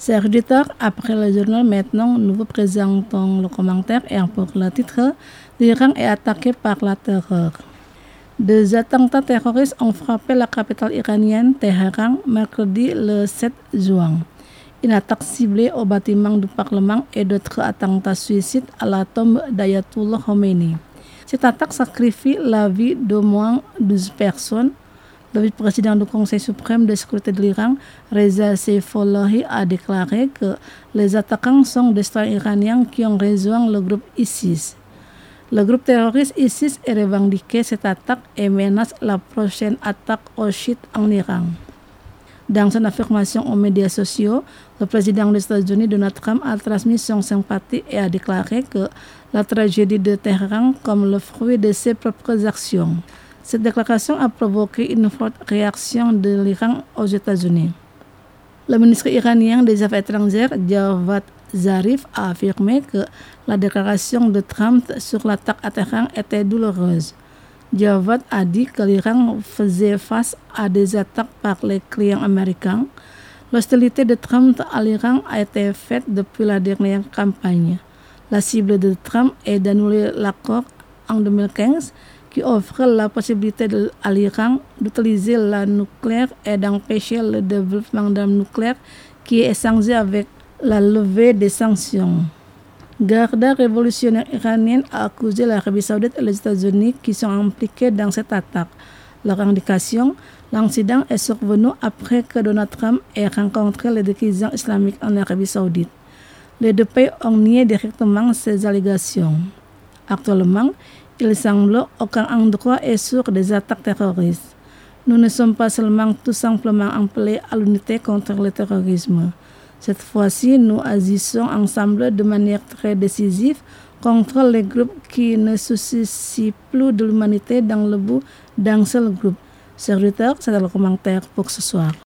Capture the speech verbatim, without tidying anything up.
Chers auditeurs, après le journal, maintenant, nous vous présentons le commentaire et pour le titre, l'Iran est attaqué par la terreur. Deux attentats terroristes ont frappé la capitale iranienne, Téhéran, mercredi le sept juin. Une attaque ciblée au bâtiment du Parlement et d'autres attentats suicides à la tombe d'Ayatollah Khomeini. Cette attaque sacrifie la vie d'au moins douze personnes. Le vice-président du Conseil suprême de sécurité de l'Iran, Reza Seyfollahi, a déclaré que les attaquants sont des citoyens iraniens qui ont rejoint le groupe ISIS. Le groupe terroriste ISIS a revendiqué cette attaque et menace la prochaine attaque aux chiites en Iran. Dans son affirmation aux médias sociaux, le président des États-Unis, Donald Trump, a transmis son sympathie et a déclaré que la tragédie de Téhéran comme le fruit de ses propres actions. Cette déclaration a provoqué une forte réaction de l'Iran aux États-Unis. Le ministre iranien des Affaires étrangères, Javad Zarif, a affirmé que la déclaration de Trump sur l'attaque à Téhéran était douloureuse. Javad a dit que l'Iran faisait face à des attaques par les clients américains. L'hostilité de Trump à l'Iran a été faite depuis la dernière campagne. La cible de Trump est d'annuler l'accord en deux mille quinze qui offre la possibilité de, à l'Iran d'utiliser la nucléaire et d'empêcher le développement d'armes nucléaires qui est échangé avec la levée des sanctions. Garde révolutionnaire iranienne a accusé l'Arabie saoudite et les États-Unis qui sont impliqués dans cette attaque. Leur indication, l'incident est survenu après que Donald Trump ait rencontré les dirigeants islamiques en Arabie saoudite. Les deux pays ont nié directement ces allégations. Actuellement, il semble aucun endroit est sûr des attaques terroristes. Nous ne sommes pas seulement tout simplement appelés à l'unité contre le terrorisme. Cette fois-ci, nous agissons ensemble de manière très décisive contre les groupes qui ne se soucient plus de l'humanité dans le but d'un seul groupe. Chers auditeurs, c'est le commentaire pour ce soir.